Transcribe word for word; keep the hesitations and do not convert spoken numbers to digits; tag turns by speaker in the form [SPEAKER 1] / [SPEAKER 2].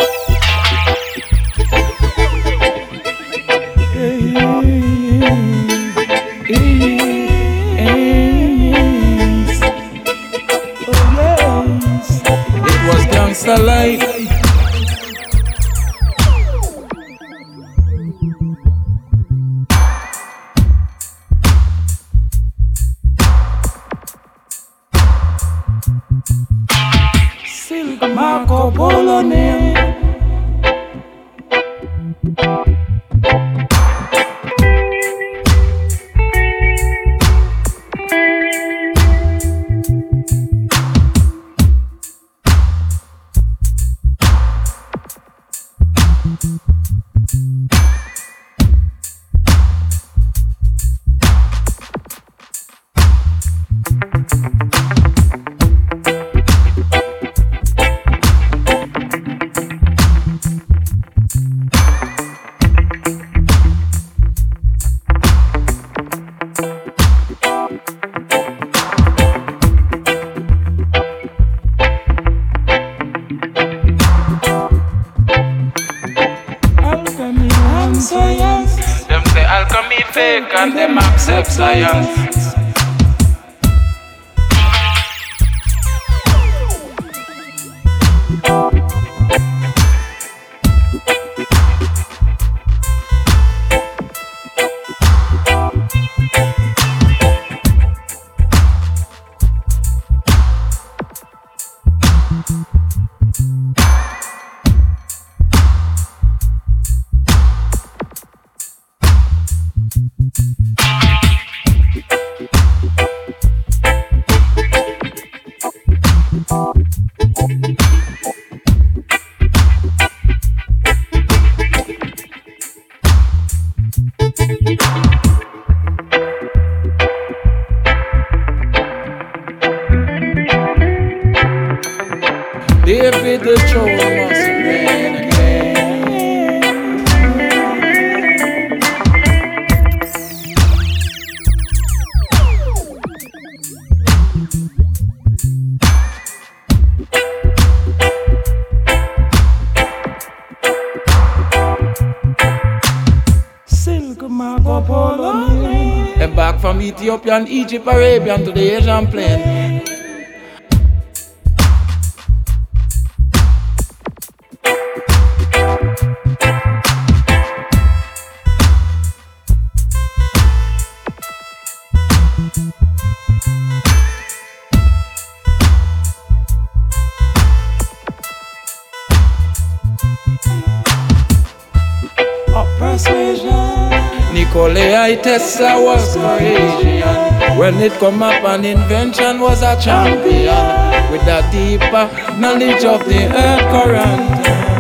[SPEAKER 1] Gangsta life. Silk Marco Polo name. Science. Them say alchemy fake and them accept science. David the throne must reign again. Silk Marco Polo. And back from Ethiopian, Egypt, Arabian to the Asian plain. Persuasion. Nikolai Tesla was courageous. When it come up, an invention was a champion with a deeper knowledge of the earth current.